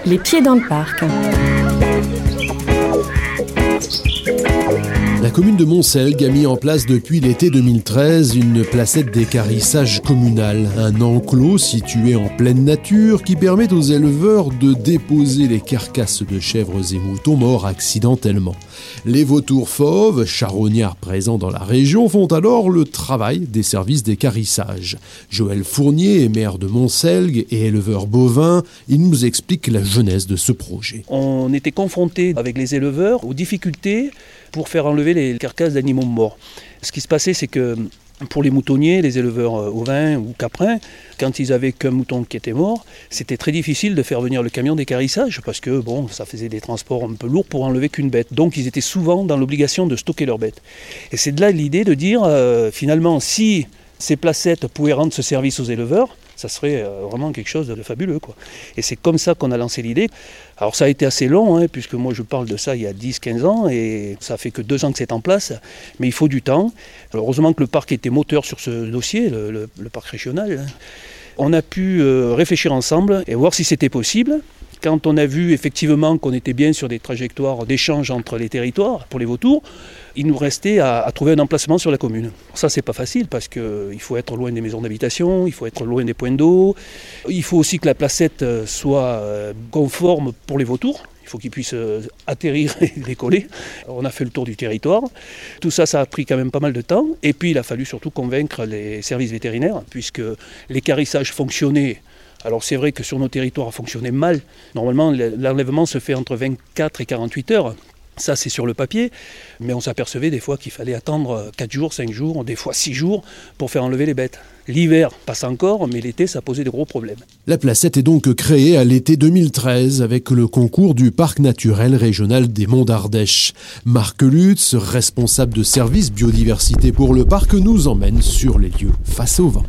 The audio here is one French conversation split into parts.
Les pieds dans le parc. La commune de Montselgues a mis en place depuis l'été 2013 une placette d'équarrissage communale, un enclos situé en pleine nature qui permet aux éleveurs de déposer les carcasses de chèvres et moutons morts accidentellement. Les vautours fauves, charognards présents dans la région, font alors le travail des services d'équarrissage. Joël Fournier est maire de Montselgues et éleveur bovin. Il nous explique la genèse de ce projet. On était confrontés avec les éleveurs aux difficultés pour faire enlever les carcasses d'animaux morts. Ce qui se passait, c'est que pour les moutonniers, les éleveurs ovins ou caprins, quand ils avaient qu'un mouton qui était mort, c'était très difficile de faire venir le camion d'équarrissage parce que ça faisait des transports un peu lourds pour enlever qu'une bête. Donc ils étaient souvent dans l'obligation de stocker leurs bêtes. Et c'est de là l'idée de dire, finalement, si ces placettes pouvaient rendre ce service aux éleveurs, ça serait vraiment quelque chose de fabuleux, quoi. Et c'est comme ça qu'on a lancé l'idée. Alors ça a été assez long, puisque moi je parle de ça il y a 10-15 ans, et ça fait que 2 ans que c'est en place, mais il faut du temps. Alors, heureusement que le parc était moteur sur ce dossier, le parc régional. On a pu réfléchir ensemble et voir si c'était possible. Quand on a vu effectivement qu'on était bien sur des trajectoires d'échange entre les territoires pour les vautours, il nous restait à trouver un emplacement sur la commune. Ça, c'est pas facile parce qu'il faut être loin des maisons d'habitation, il faut être loin des points d'eau, il faut aussi que la placette soit conforme pour les vautours. Il faut qu'ils puissent atterrir et décoller. On a fait le tour du territoire. Tout ça, ça a pris quand même pas mal de temps. Et puis, il a fallu surtout convaincre les services vétérinaires, puisque l'équarrissage fonctionnait. Alors c'est vrai que sur nos territoires, ça fonctionnait mal. Normalement, l'enlèvement se fait entre 24 et 48 heures. Ça, c'est sur le papier. Mais on s'apercevait des fois qu'il fallait attendre 4 jours, 5 jours, des fois 6 jours pour faire enlever les bêtes. L'hiver passe encore, mais l'été, ça posait de gros problèmes. La placette est donc créée à l'été 2013 avec le concours du Parc naturel régional des Monts d'Ardèche. Marc Lutz, responsable de service biodiversité pour le parc, nous emmène sur les lieux face au vent.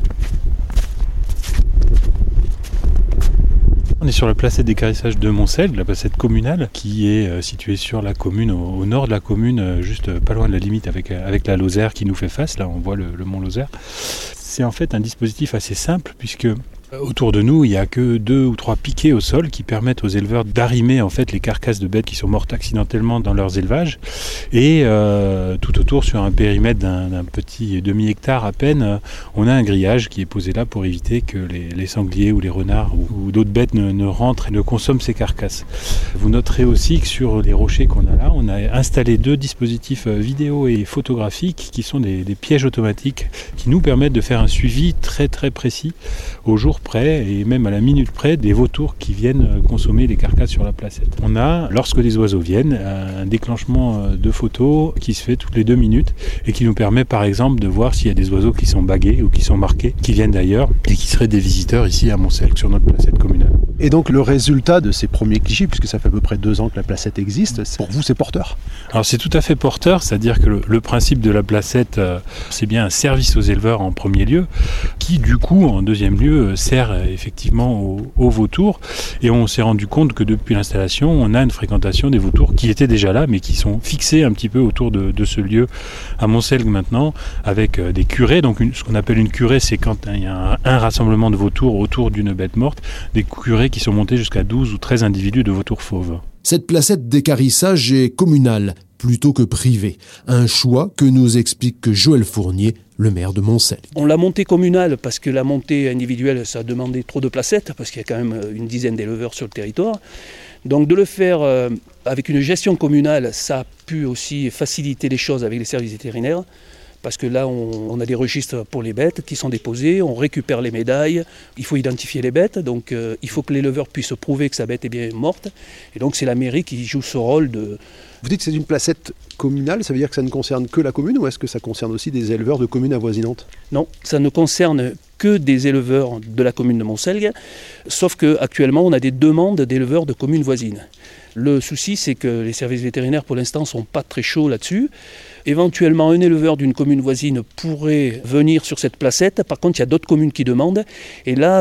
On est sur la placette d'équarrissage de Montselgues, la placette communale, qui est située sur la commune, au nord de la commune, juste pas loin de la limite avec la Lozère qui nous fait face. Là, on voit le mont Lozère. C'est en fait un dispositif assez simple puisque autour de nous, il n'y a que 2 ou 3 piquets au sol qui permettent aux éleveurs d'arrimer en fait les carcasses de bêtes qui sont mortes accidentellement dans leurs élevages. Et tout autour, sur un périmètre d'un petit demi-hectare à peine, on a un grillage qui est posé là pour éviter que les sangliers ou les renards ou d'autres bêtes ne rentrent et ne consomment ces carcasses. Vous noterez aussi que sur les rochers qu'on a là, on a installé 2 dispositifs vidéo et photographiques qui sont des pièges automatiques qui nous permettent de faire un suivi très très précis au jour près et même à la minute près des vautours qui viennent consommer les carcasses sur la placette. On a, lorsque des oiseaux viennent, un déclenchement de photos qui se fait toutes les 2 minutes et qui nous permet par exemple de voir s'il y a des oiseaux qui sont bagués ou qui sont marqués, qui viennent d'ailleurs et qui seraient des visiteurs ici à Montselgues sur notre placette communale. Et donc le résultat de ces premiers clichés, puisque ça fait à peu près 2 ans que la placette existe, pour vous c'est porteur? Alors c'est tout à fait porteur, c'est-à-dire que le principe de la placette, c'est bien un service aux éleveurs en premier lieu, qui du coup en deuxième lieu sert effectivement aux vautours. Et on s'est rendu compte que depuis l'installation, on a une fréquentation des vautours qui étaient déjà là, mais qui sont fixés un petit peu autour de ce lieu à Montselgues maintenant, avec des curées. Donc ce qu'on appelle une curée, c'est quand il y a un rassemblement de vautours autour d'une bête morte, des curées qui sont montés jusqu'à 12 ou 13 individus de vautours fauves. Cette placette d'équarrissage est communale plutôt que privée. Un choix que nous explique Joël Fournier, le maire de Montselgues. On l'a montée communale parce que la montée individuelle, ça demandait trop de placettes, parce qu'il y a quand même une dizaine d'éleveurs sur le territoire. Donc de le faire avec une gestion communale, ça a pu aussi faciliter les choses avec les services vétérinaires. Parce que là, on a des registres pour les bêtes qui sont déposés, on récupère les médailles, il faut identifier les bêtes, donc il faut que l'éleveur puisse prouver que sa bête est bien morte. Et donc c'est la mairie qui joue ce rôle de... Vous dites que c'est une placette communale, ça veut dire que ça ne concerne que la commune ou est-ce que ça concerne aussi des éleveurs de communes avoisinantes? Non, ça ne concerne que des éleveurs de la commune de Montselgues, sauf qu'actuellement on a des demandes d'éleveurs de communes voisines. Le souci, c'est que les services vétérinaires, pour l'instant, ne sont pas très chauds là-dessus. Éventuellement, un éleveur d'une commune voisine pourrait venir sur cette placette. Par contre, il y a d'autres communes qui demandent. Et là,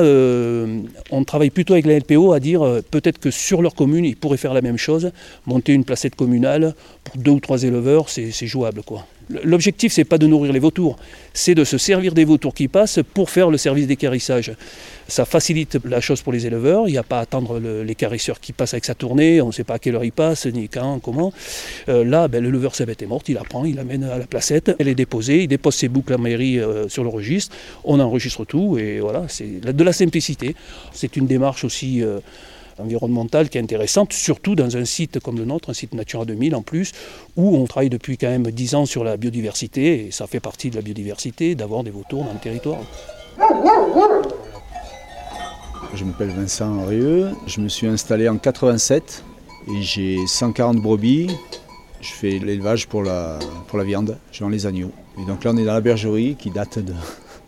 on travaille plutôt avec la LPO à dire peut-être que sur leur commune, ils pourraient faire la même chose. Monter une placette communale pour 2 ou 3 éleveurs, c'est jouable, quoi. L'objectif, c'est pas de nourrir les vautours, c'est de se servir des vautours qui passent pour faire le service d'équarrissage. Ça facilite la chose pour les éleveurs, il n'y a pas à attendre l'équarrisseur qui passe avec sa tournée, on ne sait pas à quelle heure il passe, ni quand, comment. Là, l'éleveur, sa bête est morte, il la prend, il l'amène à la placette, elle est déposée, il dépose ses boucles à mairie sur le registre, on enregistre tout, et voilà, c'est de la simplicité. C'est une démarche aussi environnementale qui est intéressante, surtout dans un site comme le nôtre, un site Natura 2000 en plus, où on travaille depuis quand même 10 ans sur la biodiversité, et ça fait partie de la biodiversité d'avoir des vautours dans le territoire. Je m'appelle Vincent Rieux, je me suis installé en 87 et j'ai 140 brebis. Je fais l'élevage pour la viande, je vends les agneaux. Et donc là on est dans la bergerie qui date de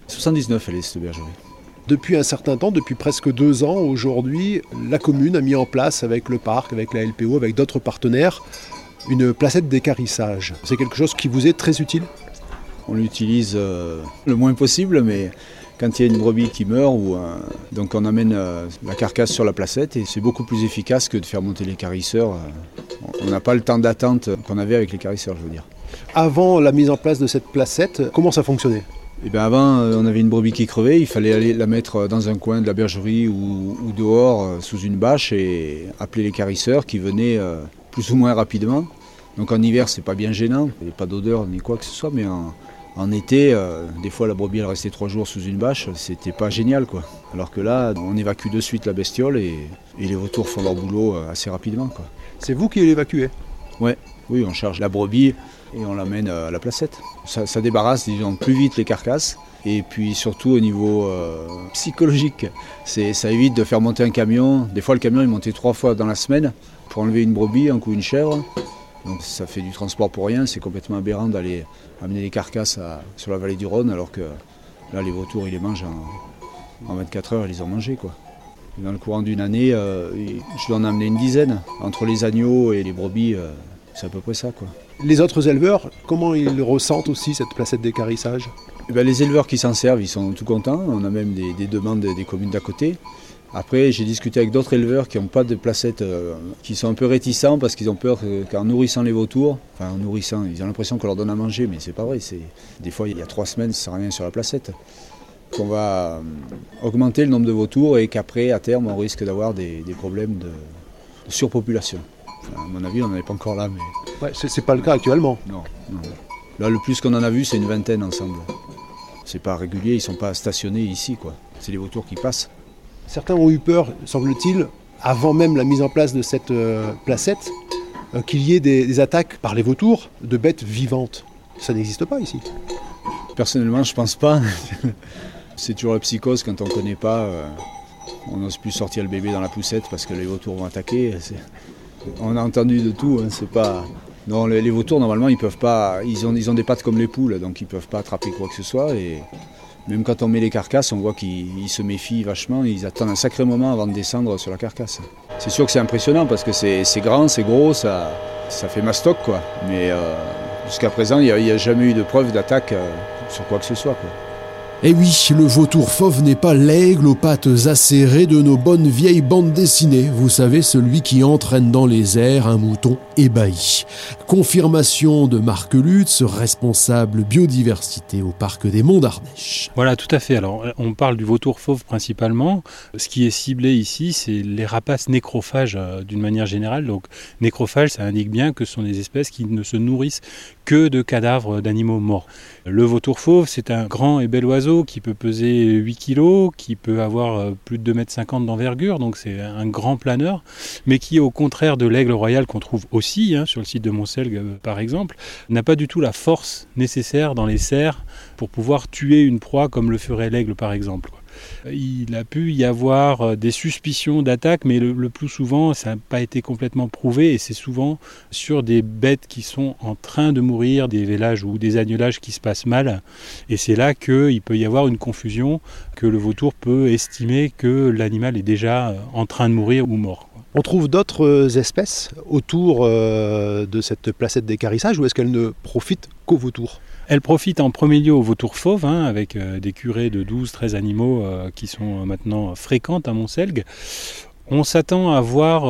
79, elle est cette bergerie. Depuis un certain temps, depuis presque 2 ans, aujourd'hui, la commune a mis en place avec le parc, avec la LPO, avec d'autres partenaires, une placette d'équarrissage. C'est quelque chose qui vous est très utile ? On l'utilise le moins possible, mais quand il y a une brebis qui meurt, donc on amène la carcasse sur la placette et c'est beaucoup plus efficace que de faire monter l'équarrisseur. On n'a pas le temps d'attente qu'on avait avec l'équarrisseur, je veux dire. Avant la mise en place de cette placette, comment ça fonctionnait ? Eh bien avant, on avait une brebis qui crevait, il fallait aller la mettre dans un coin de la bergerie ou dehors sous une bâche et appeler l'équarrisseur qui venait plus ou moins rapidement. Donc en hiver, c'est pas bien gênant, il n'y a pas d'odeur ni quoi que ce soit, mais en été, des fois la brebis elle restait 3 jours sous une bâche, c'était pas génial quoi. Alors que là, on évacue de suite la bestiole et les vautours font leur boulot assez rapidement quoi. C'est vous qui l'évacuez ? Ouais, oui, on charge la brebis et on l'amène à la placette. Ça débarrasse disons, plus vite les carcasses et puis surtout au niveau psychologique, ça évite de faire monter un camion. Des fois le camion il montait 3 fois dans la semaine pour enlever une brebis, un coup une chèvre. Donc ça fait du transport pour rien, c'est complètement aberrant d'aller amener les carcasses sur la vallée du Rhône alors que là les vautours ils les mangent en 24 heures, ils les ont mangés quoi. Et dans le courant d'une année, je dois en amener une dizaine. Entre les agneaux et les brebis, c'est à peu près ça quoi. Les autres éleveurs, comment ils ressentent aussi cette placette d'équarrissage ? Les éleveurs qui s'en servent, ils sont tout contents. On a même des demandes des communes d'à côté. Après, j'ai discuté avec d'autres éleveurs qui n'ont pas de placette, qui sont un peu réticents parce qu'ils ont peur qu'en nourrissant les vautours, enfin en nourrissant, ils ont l'impression qu'on leur donne à manger, mais c'est pas vrai. Des fois, il y a 3 semaines, ça ne sert à rien sur la placette. Qu'on va augmenter le nombre de vautours et qu'après, à terme, on risque d'avoir des problèmes de surpopulation. Enfin, à mon avis, on n'en est pas encore là. Mais... Ouais, c'est pas le cas actuellement. Non. Là, le plus qu'on en a vu, c'est une vingtaine ensemble. C'est pas régulier, ils ne sont pas stationnés ici, quoi. C'est les vautours qui passent. Certains ont eu peur, semble-t-il, avant même la mise en place de cette placette, qu'il y ait des attaques par les vautours de bêtes vivantes. Ça n'existe pas ici. Personnellement, je pense pas. C'est toujours la psychose quand on ne connaît pas. On n'ose plus sortir le bébé dans la poussette parce que les vautours vont attaquer. On a entendu de tout. C'est pas... Non, les vautours, normalement, ils peuvent pas. Ils ont des pattes comme les poules, donc ils ne peuvent pas attraper quoi que ce soit. Et même quand on met les carcasses, on voit qu'ils se méfient vachement. Ils attendent un sacré moment avant de descendre sur la carcasse. C'est sûr que c'est impressionnant parce que c'est grand, c'est gros, ça fait mastoc, quoi. Mais jusqu'à présent, il n'y a jamais eu de preuve d'attaque sur quoi que ce soit, quoi. Et oui, le vautour fauve n'est pas l'aigle aux pattes acérées de nos bonnes vieilles bandes dessinées. Vous savez, celui qui entraîne dans les airs un mouton ébahi. Confirmation de Marc Lutz, responsable biodiversité au parc des Monts d'Ardèche. Voilà, tout à fait. Alors, on parle du vautour fauve principalement. Ce qui est ciblé ici, c'est les rapaces nécrophages d'une manière générale. Donc, nécrophages, ça indique bien que ce sont des espèces qui ne se nourrissent que de cadavres d'animaux morts. Le vautour fauve, c'est un grand et bel oiseau qui peut peser 8 kg, qui peut avoir plus de 2,50 m d'envergure, donc c'est un grand planeur, mais qui, au contraire de l'aigle royal qu'on trouve aussi sur le site de Montselgue par exemple, n'a pas du tout la force nécessaire dans les serres pour pouvoir tuer une proie comme le ferait l'aigle par exemple. Il a pu y avoir des suspicions d'attaque, mais le plus souvent, ça n'a pas été complètement prouvé et c'est souvent sur des bêtes qui sont en train de mourir, des vélages ou des agnelages qui se passent mal. Et c'est là qu'il peut y avoir une confusion, que le vautour peut estimer que l'animal est déjà en train de mourir ou mort. On trouve d'autres espèces autour de cette placette d'équarrissage ou est-ce qu'elles ne profitent qu'aux vautours ? Elle profite en premier lieu aux vautours fauves, avec des curées de 12-13 animaux qui sont maintenant fréquentes à Montselgue. On s'attend à voir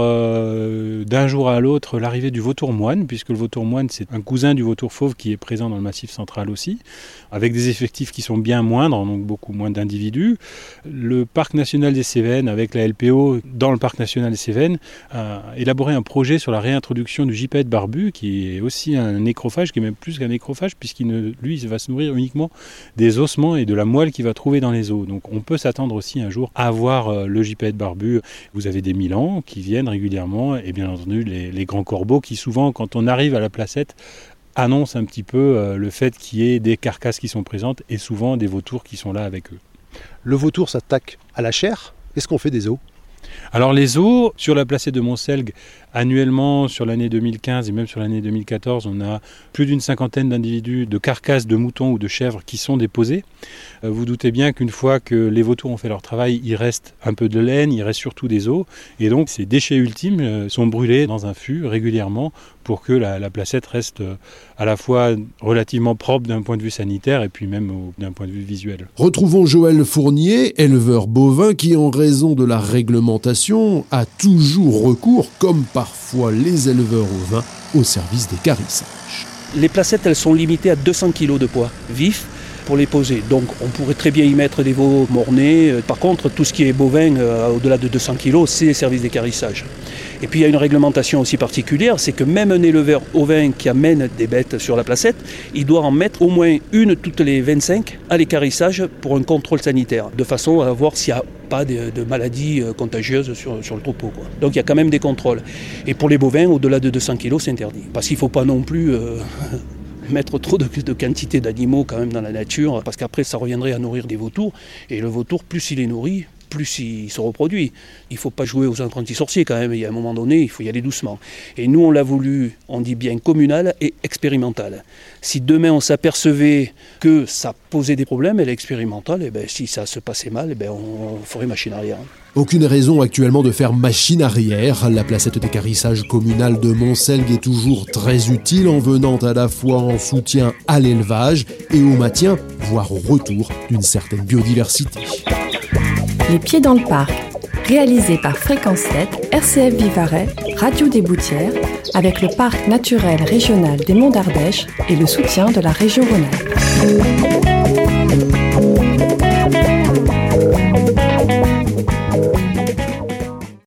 d'un jour à l'autre l'arrivée du vautour moine, puisque le vautour moine c'est un cousin du vautour fauve qui est présent dans le Massif central aussi, avec des effectifs qui sont bien moindres, donc beaucoup moins d'individus. Le parc national des Cévennes, avec la LPO dans le parc national des Cévennes, a élaboré un projet sur la réintroduction du gypaète barbu, qui est aussi un nécrophage, qui est même plus qu'un nécrophage, puisqu'il va se nourrir uniquement des ossements et de la moelle qu'il va trouver dans les os. Donc on peut s'attendre aussi un jour à voir le gypaète barbu. Vous avez des milans qui viennent régulièrement, et bien entendu les grands corbeaux qui souvent, quand on arrive à la placette, annonce un petit peu le fait qu'il y ait des carcasses qui sont présentes et souvent des vautours qui sont là avec eux. Le vautour s'attaque à la chair. Qu'est-ce qu'on fait des os ? Alors les os, sur la placette de Montselgue, annuellement sur l'année 2015 et même sur l'année 2014, on a plus d'une 50aine d'individus de carcasses de moutons ou de chèvres qui sont déposés. Vous doutez bien qu'une fois que les vautours ont fait leur travail, il reste un peu de laine, il reste surtout des os. Et donc ces déchets ultimes sont brûlés dans un fût régulièrement pour que la placette reste à la fois relativement propre d'un point de vue sanitaire et puis même d'un point de vue visuel. Retrouvons Joël Fournier, éleveur bovin qui, en raison de la réglementation, a toujours recours, comme parfois les éleveurs ovins, au service des carissages. Les placettes, elles sont limitées à 200 kg de poids vif pour les poser. Donc on pourrait très bien y mettre des veaux mornés. Par contre, tout ce qui est bovin, au-delà de 200 kg, c'est les services d'équarrissage. Et puis il y a une réglementation aussi particulière, c'est que même un éleveur ovin qui amène des bêtes sur la placette, il doit en mettre au moins une toutes les 25 à l'équarrissage pour un contrôle sanitaire, de façon à voir s'il n'y a pas de maladies contagieuses sur le troupeau, quoi. Donc il y a quand même des contrôles. Et pour les bovins, au-delà de 200 kg, c'est interdit. Parce qu'il ne faut pas non plus mettre trop de quantité d'animaux quand même dans la nature, parce qu'après ça reviendrait à nourrir des vautours, et le vautour, plus il est nourri, plus il se reproduit. Il ne faut pas jouer aux apprentis sorciers quand même, il y a un moment donné, il faut y aller doucement. Et nous on l'a voulu, on dit bien communal et expérimental. Si demain on s'apercevait que ça posait des problèmes, et l'expérimental, et si ça se passait mal, on ferait machine arrière. Aucune raison actuellement de faire machine arrière. La placette d'équarrissage communale de Montselgue est toujours très utile en venant à la fois en soutien à l'élevage et au maintien, voire au retour d'une certaine biodiversité. Les Pieds dans le Parc, réalisé par Fréquence 7, RCF Vivarais, Radio des Boutières, avec le Parc naturel régional des Monts d'Ardèche et le soutien de la région Rhône-Alpes.